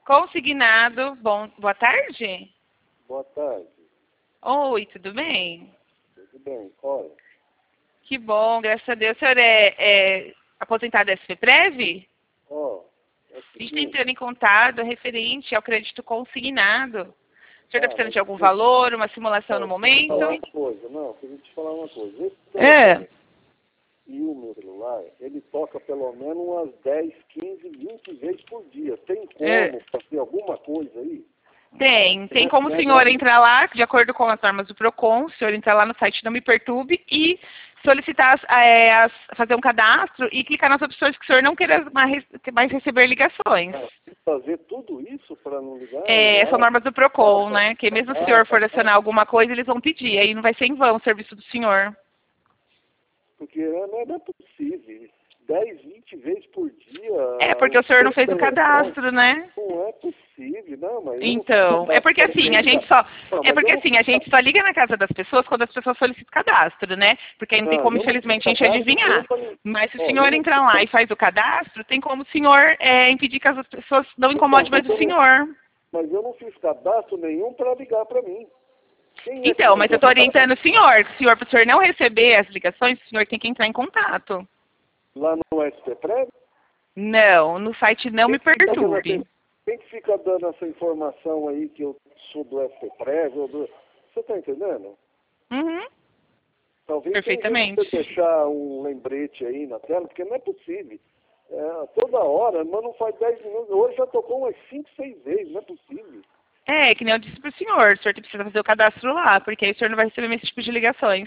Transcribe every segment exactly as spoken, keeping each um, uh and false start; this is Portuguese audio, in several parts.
Consignado. Bom, boa tarde. Boa tarde. Oi, tudo bem? Tudo bem? Olha, Que bom, graças a Deus. O senhor é, é aposentado da S P Prev? ó, é o A gente está seguinte, entrando em contato referente ao crédito consignado. O senhor está ah, precisando mas de algum deixa valor, uma simulação no eu te falar momento? uma coisa, não, deixa eu te falar uma coisa. Esse É. telefone e o meu celular, ele toca pelo menos umas dez, quinze, vinte vezes por dia. Tem como É. fazer alguma coisa aí? Tem. Tem como o senhor entrar lá, de acordo com as normas do PROCON, o senhor entrar lá no site Não Me Perturbe e solicitar, as- é, as- fazer um cadastro e clicar nas opções que o senhor não queira mais, mais receber ligações. Ah, tem que fazer tudo isso para não ligar? É, são Ah, normas do PROCON, né? Que mesmo se o senhor for acionar alguma coisa, eles vão pedir. Aí não vai ser em vão o serviço do senhor. porque não é, não é possível. dez, vinte vezes por dia. É, porque o senhor não fez o cadastro, né? Não é possível, não, mas eu não Então, é porque assim, a gente só, Não, é mas porque eu não assim, a gente só liga na casa das pessoas quando as pessoas solicitam cadastro, né? Porque aí não tem Não, como, eu não infelizmente, a fiz gente adivinhar. cadastro. Mas se o Ó, eu senhor não entrar lá e faz o cadastro, tem como o senhor é, impedir que as pessoas não incomodem mais o senhor. Mas eu não fiz cadastro nenhum para ligar para mim. Quem é que Então, mas eu ligou estou orientando o senhor, que o senhor, para o senhor não receber as ligações, o senhor tem que entrar em contato. lá no S P Prev? Não, no site Não Me Quem que fica dando Perturbe. essa- Quem que fica dando essa informação aí que eu sou do S P Prev? ou do- Você está entendendo? Uhum, Talvez tenha jeito de perfeitamente. você deixar um lembrete aí na tela, porque não é possível. É, toda hora, mas não faz dez minutos. Hoje já tocou umas cinco, seis vezes, não é possível. É, que nem eu disse pro senhor, o senhor precisa fazer o cadastro lá, porque aí o senhor não vai receber esse tipo de ligações.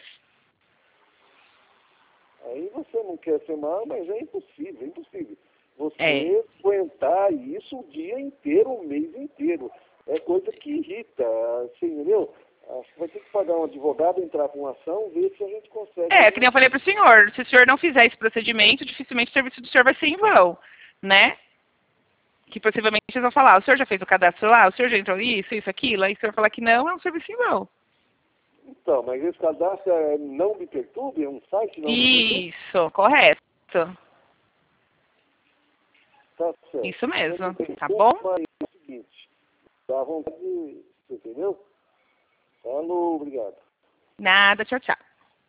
Aí você não quer ser mal, mas é impossível, é impossível. Você É. aguentar isso o dia inteiro, o mês inteiro. É coisa que irrita, assim, entendeu? Acho que vai ter que pagar um advogado, entrar com ação, ver se a gente consegue. É, que nem eu falei pro senhor, se o senhor não fizer esse procedimento, dificilmente o serviço do senhor vai ser em vão, né? Que possivelmente eles vão falar, o senhor já fez o cadastro lá, o senhor já entrou isso, isso, aquilo, aí o senhor falar que não, é um serviço em vão. Então, mas esse cadastro é Não Me Perturbe? É um site Não Me Perturbe? Isso, correto. Tá certo. Isso mesmo, Tudo bem. tá bom? Mas é o seguinte, dá vontade de... Você entendeu? Falou, obrigado. Nada, tchau, tchau.